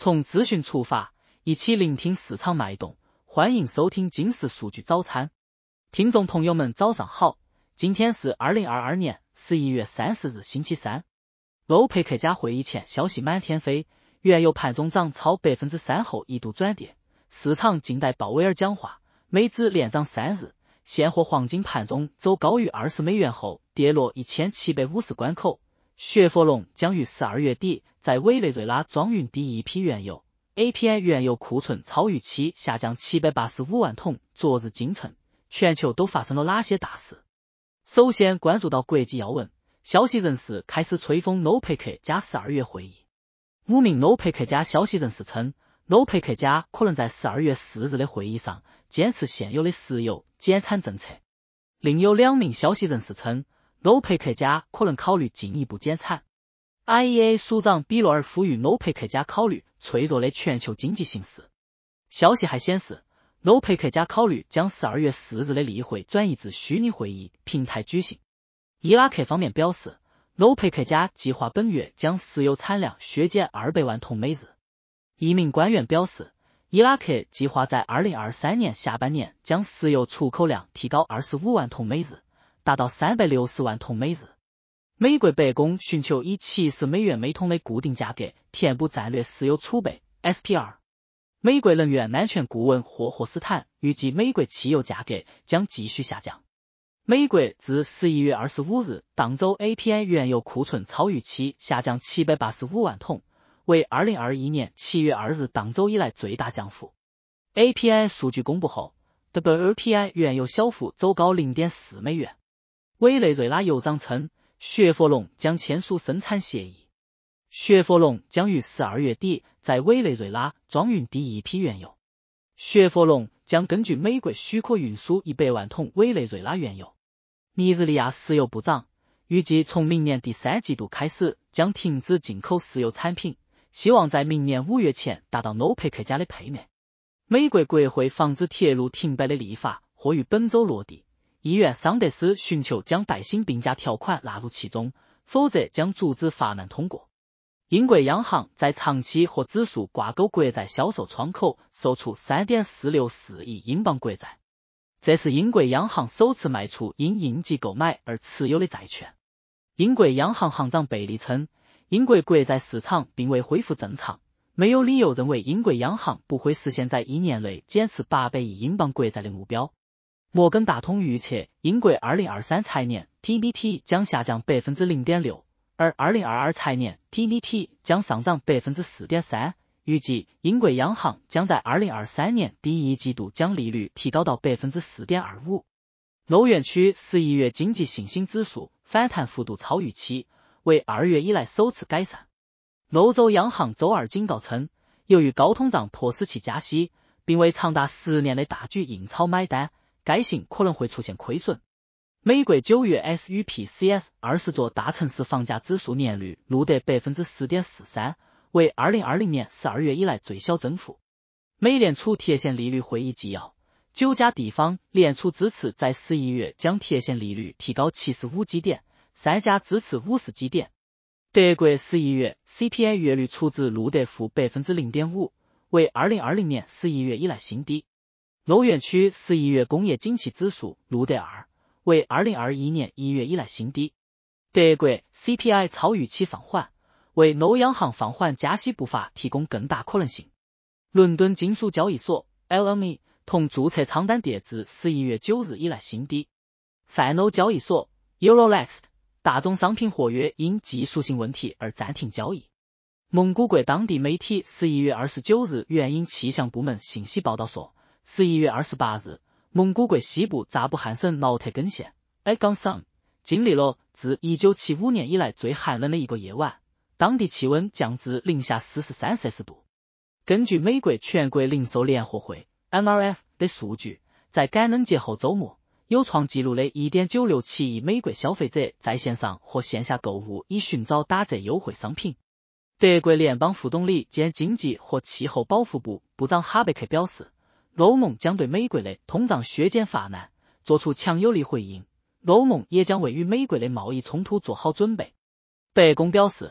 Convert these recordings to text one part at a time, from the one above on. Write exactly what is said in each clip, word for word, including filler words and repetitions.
从资讯出发，一起聆听市场脉动，欢迎收听金石数据早餐。听众朋友们早上好，今天是二零二二年十一月三十日星期三。欧佩克加会议前消息满天飞，原油盘中涨超 百分之三 后一度转跌，市场静待鲍威尔讲话，美指连涨三日，现货黄金盘中走高于二十美元后跌落一千七百五十关口。雪佛龙将于十二月底在委内瑞拉装运第一批原油 ，A P I 原油库存超预期下降七百八十五万桶。昨日今晨，全球都发生了哪些大事？首先关注到国际要闻，消息人士开始吹风欧佩克加十二月会议。五名欧佩克加消息人士称，欧佩克加可能在十二月四日的会议上坚持现有的石油减产政策。另有两名消息人士称，欧佩克加可能考虑进一步减产。I E A 署长比罗尔呼吁欧佩克加考虑脆弱的全球经济形势。消息还显示，欧佩克加考虑将十二月四日的例会转移至虚拟会议平台举行。伊拉克方面表示，欧佩克加计划本月将石油产量削减二百万桶每日。一名官员表示，伊拉克计划在二零二三年下半年将石油出口量提高二十五万桶每日，达到三百六十万桶每日。美国白宫寻求以七十美元每桶的固定价格填补战略石油储备 S P R。 美国能源安全顾问霍霍斯坦预计美国汽油价格将继续下降。美国自十一月二十五日当周 A P I 原油库存超预期下降七百八十五万桶，为二零二一年七月二日当周以来最大降幅。A P I 数据公布后， W T I 原油小幅走高 零点四美元。委内瑞拉油长称，雪佛龙将签署生产协议。雪佛龙将于十二月底在委内瑞拉装运第一批原油。雪佛龙将根据美国许可运输一百万桶委内瑞拉原油。尼日利亚石油部长预计从明年第三季度开始将停止进口石油产品，希望在明年五月前达到欧佩克加的配额。美国国会防止铁路停摆的立法或于本周落地，议员桑德斯寻求将带薪病假条款纳入其中，否则将阻止法案通过。英国央行在长期和指数挂钩国债销售窗口售出 三点四六四亿英镑国债，这是英国央行首次卖出因应急购买而持有的债券。英国央行行长贝利称，英国国债市场并未恢复正常，没有理由认为英国央行不会实现在一年内减持八百亿英镑国债的目标。摩根大通预测，英国二零二三财年 T B T 将下降 百分之零点六， 而二零二二财年 T B T 将上涨 百分之四点三。 预计英国央行将在二零二三年第一季度将利率提高到 百分之四点二五。 欧元区十一月经济信心指数反弹幅度超预期，为二月以来首次改善。欧洲央行周二警告称，由于高通胀迫使其加息，并为长达十年的大举印钞买单，该行可能会出现亏损。美国九月 S U P C S 二十座大城市房价指数年率录得 百分之四点四三， 为二零二零年十二月以来最小增幅。美联储贴现利率会议纪要，九家地方联储支持在十一月将贴现利率提高七十五基点，三家支持五十基点。德国十一月 C P I 月率初值录得负 百分之零点五， 为二零二零年十一月以来新低。欧元区十一月工业景气指数录得二，为二零二一年一月以来新低。德国 C P I 超预期放缓，为欧央行放缓加息步伐提供更大可能性。伦敦金属交易所 L M E 同注册仓单跌至十一月九日以来新低。泛欧交易所 Euronext 大宗商品合约因技术性问题而暂停交易。蒙古国当地媒体十一月二十九日援引气象部门信息报道说，十一月二十八日，蒙古国西部扎布汗省劳特根县 Elgansan 经历了自一九七五年以来最寒冷的一个夜晚，当地气温降至零下四十三摄氏度。根据美国全国零售联合会 M R F 的数据，在感恩节后周末，有创纪录的 一点九六七亿美国消费者在线上或线下购物以寻找打折优惠商品。德国联邦副总理兼经济和气候保护部部长哈贝克表示，欧盟将对美国的通胀削减法案做出强有力回应，欧盟也将为与美国的贸易冲突做好准备。白宫表示，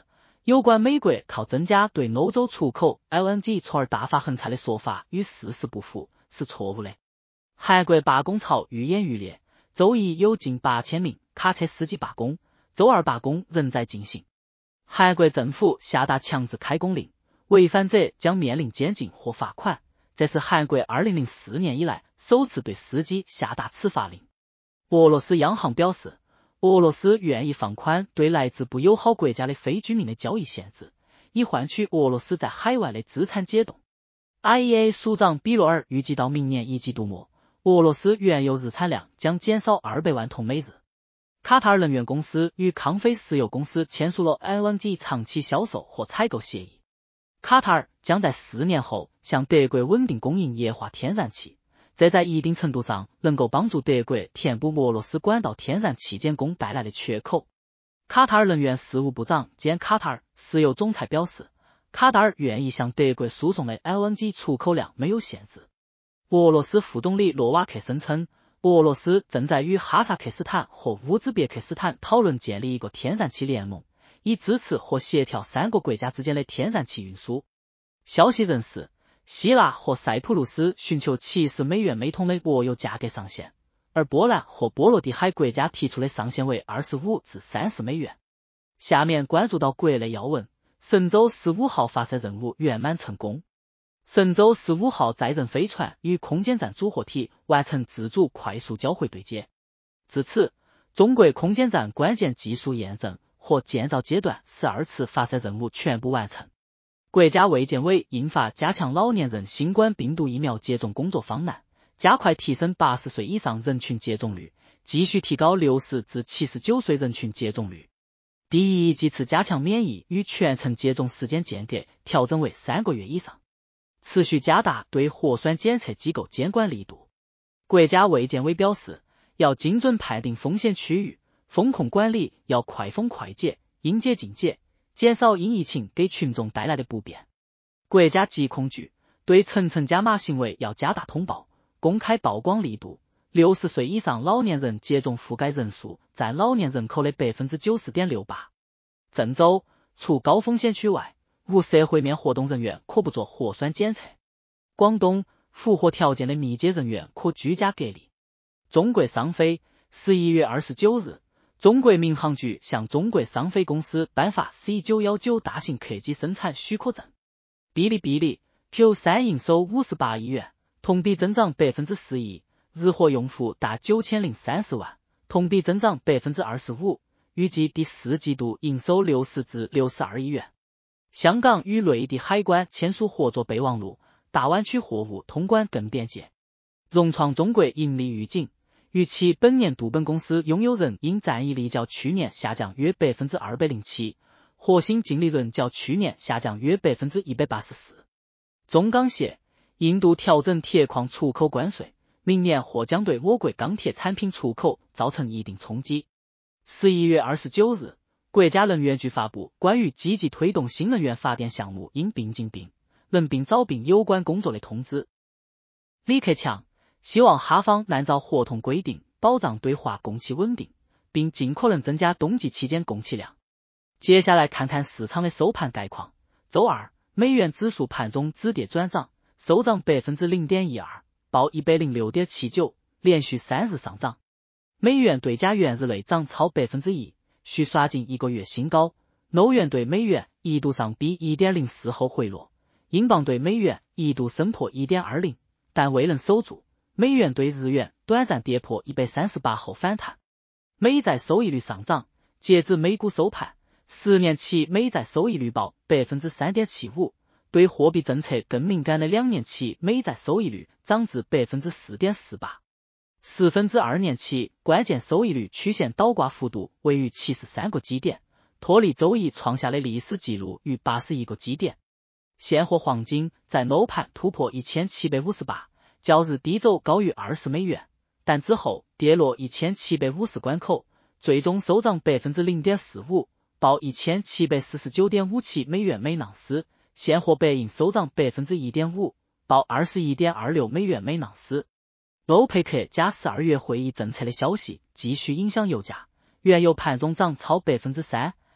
有关美国靠增加对欧洲出口 L N G 从而大发横财的说法与事实不符，是错误的。韩国罢工潮愈演愈烈，周一有近八千名卡车司机罢工，周二罢工仍在进行。韩国政府下达强制开工令，违反者将面临监禁或罚款，这是韩国二零零四年以来首次对司机下达此法令。俄罗斯央行表示，俄罗斯愿意放宽对来自不友好国家的非居民的交易限制，以换取俄罗斯在海外的资产解冻。I E A 署长比罗尔预计到明年一季度末，俄罗斯原油日产量将减少二百万桶每日。卡塔尔能源公司与康菲石油公司签署了 L N G 长期销售或采购协议。卡塔尔将在四年后向德国稳定供应液化天然气，这在一定程度上能够帮助德国填补俄罗斯管道天然气减供带来的缺口。卡塔尔能源事务部长兼卡塔尔石油总裁表示，卡塔尔愿意向德国输送的 L N G 出口量没有限制。俄罗斯副总理诺瓦克声称，俄罗斯正在与哈萨克斯坦和乌兹别克斯坦讨论建立一个天然气联盟，以支持或协调三个国家之间的天然气运输。消息人士，希腊和塞浦路斯寻求七十美元每桶的俄油价格上限，而波兰和波罗的海国家提出的上限为二十五至三十美元。下面关注到国内要闻，神舟十五号发射任务圆满成功。神舟十五号载人飞船与空间站组合体完成自主快速交会对接。至此，中国空间站关键技术验证和建造阶段十二次发射任务全部完成。国家卫健委印发加强老年人新冠病毒疫苗接种工作方案，加快提升八十岁以上人群接种率，继续提高六十至七十九岁人群接种率。第一剂次加强免疫与全程接种时间间隔调整为三个月以上。持续加大对核酸检测机构监管力度。国家卫健委表示，要精准判定风险区域，风控管理要快封快解，应解尽解，减少因疫情给群众带来的不便。国家疾控局对层层加码行为要加大通报，公开曝光力度。六十岁以上老年人接种覆盖人数占老年人口的 百分之九十点六八。郑州，除高风险区外，无社会面活动人员可不做核酸检测。广东，符合条件的密接人员可居家隔离。中国商飞，十一月二十九日，中国民航局向中国商飞公司颁发 C 九一九 大型客机生产许可证。哔哩哔哩 Q 三 营收五十八亿元，同比增长 百分之十一，日活用户达九千零三十万，同比增长 百分之二十五，预计第四季度营收六十至六十二亿元。香港与内地海关签署合作备忘录，大湾区货物通关更便捷。融创中国盈利预警，预期本年度本公司拥有人因占益率较去年下降约 百分之二百零七， 核心净利润较去年下降约 百分之一百八十四。中钢协，印度调整铁矿出口关税，明年或将对我国钢铁产品出口造成一定冲击。十一月二十九日，国家能源局发布关于积极推动新能源发电项目应并进并能并招并有关工作的通知。李克强希望哈方按照合同规定保障对华供气稳定，并尽可能增加冬季期间供气量。接下来看看市场的收盘概况。周二，美元指数盘中止跌转涨，收涨 百分之零点一二， 报 一百零六点七九， 连续三日上涨。美元对加元日内涨超 百分之一，续刷近一个月新高。欧元对美元一度上逼 一点零四 后回落，英镑对美元一度升破 一点二零， 但未能守住。美元对日元短暂跌破一百三十八后反弹。美债收益率上涨，截至美股收盘，十年期美债收益率报 百分之三点七五， 对货币政策更敏感的两年期美债收益率涨至 百分之四点四八。十分之二年期关键收益率曲线倒挂幅度位于七十三个基点，脱离周一创下的历史纪录逾八十一个基点。现货黄金在欧盘突破一千七百五十八，较日低走高于二十美元，但之后跌落一千七百五十关口，最终收涨 百分之零点四五， 报 一千七百四十九点五七美元每盎司。现货白银收涨 百分之一点五， 报 二十一点二六美元每盎司。欧佩克加十二月会议政策的消息继续影响油价，原油盘中涨超 百分之三，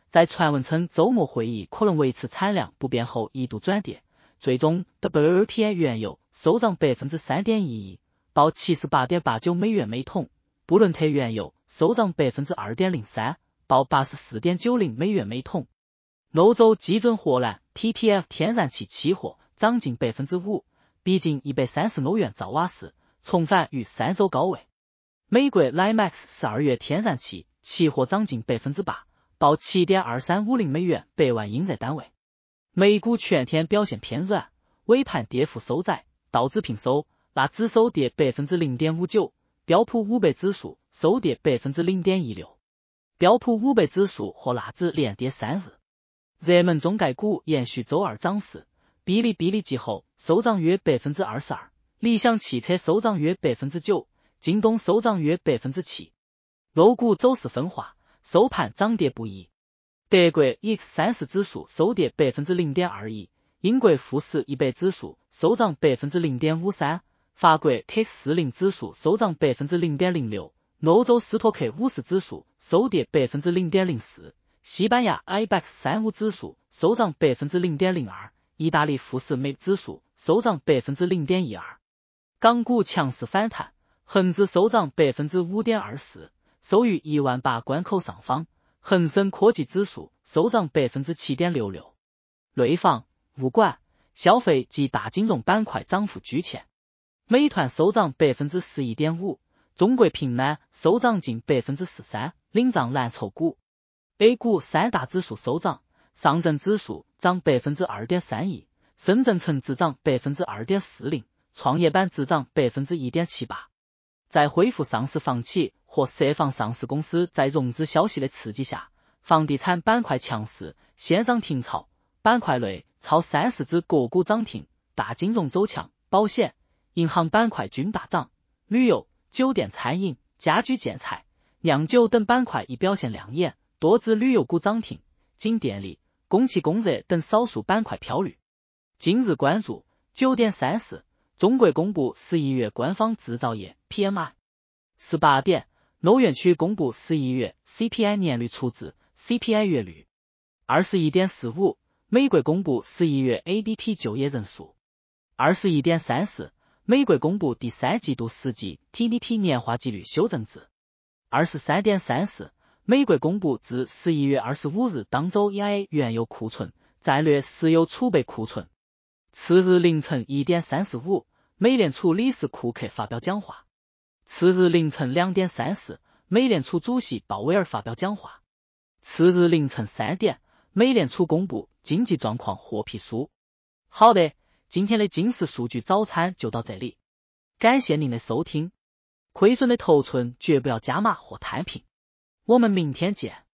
在传闻称周末会议可能维持产量不变后一度转跌，最终 W T I 原油收涨 百分之三点一一， 报 七十八点八九美元每桶，布伦特原油收涨 百分之二点零三， 报 八十四点九零美元每桶。欧洲基准荷兰 T T F 天然气期货涨近 百分之五， 逼近一百三十欧元兆瓦时，重返逾三周高位。美国 N Y M E X 十二月天然气期货涨近 百分之八， 报 七点二三五零美元百万英热单位。美股全天表现偏软，尾盘跌幅收窄，道指平收，纳指收跌 百分之零点五九， 标普五百指数收跌 百分之零点一六， 标普五百指数和纳指连跌三日。热门中概股延续周二涨势，哔哩哔哩季后收涨约 百分之二十二， 理想汽车收涨约 百分之九， 京东收涨约 百分之七。 欧股走势分化，收盘涨跌不一。德国 E X 三十 指数收跌 百分之零点二一， 英国富时一百指数收涨 百分之零点五三， 法国 K 四十 指数收涨 百分之零点零六， 欧洲斯托克五十指数收跌 百分之零点零四， 西班牙 I B E X 三十五 指数收涨 百分之零点零二， 意大利富时 M A 指数收涨 百分之零点一二。 港股强势反弹，恒指收涨 百分之五点二四， 收于一万八关口上方，恒生科技指数收涨 百分之七点六六。 内房、物管、消费及大金融板块涨幅居前，美团收涨 百分之十一点五， 中国平安收涨近 百分之十三， 领涨蓝筹股。 A 股三大指数收涨，上证指数涨 百分之二点三一， 深圳成指涨 百分之二点四零， 创业板指涨 百分之一点七八。 在恢复上市房企和涉房上市公司在融资消息的刺激下，房地产板块强势，先涨停潮，板块内超三十只个股涨停，大金融走强，保险、银行板块均大涨，旅游、酒店餐饮、家居建材、酿酒等板块亦表现亮眼，多只旅游股涨停，仅电力、供气供热等少数板块飘绿。今日关注九点三十，中国公布十一月官方制造业 P M I。 十八点，欧元区公布十一月 C P I 年率初值 C P I 月率。二十一点四五，美国公布十一月 A D P 就业人数。二十一点三十，美国公布第三季度实际 T D P 年化季率修正值。二十三点三十，美国公布自十一月二十五日当周 E I A 原油库存、战略石油储备库存。次日凌晨一点三十五，美联储理事库克发表讲话。次日凌晨两点三十，美联储主席鲍威尔发表讲话。次日凌晨三点，美联储公布经济状况获批书。好的，今天的金石数据早餐就到这里，感谢您的收听。亏损的头寸绝不要加码或摊平，我们明天见。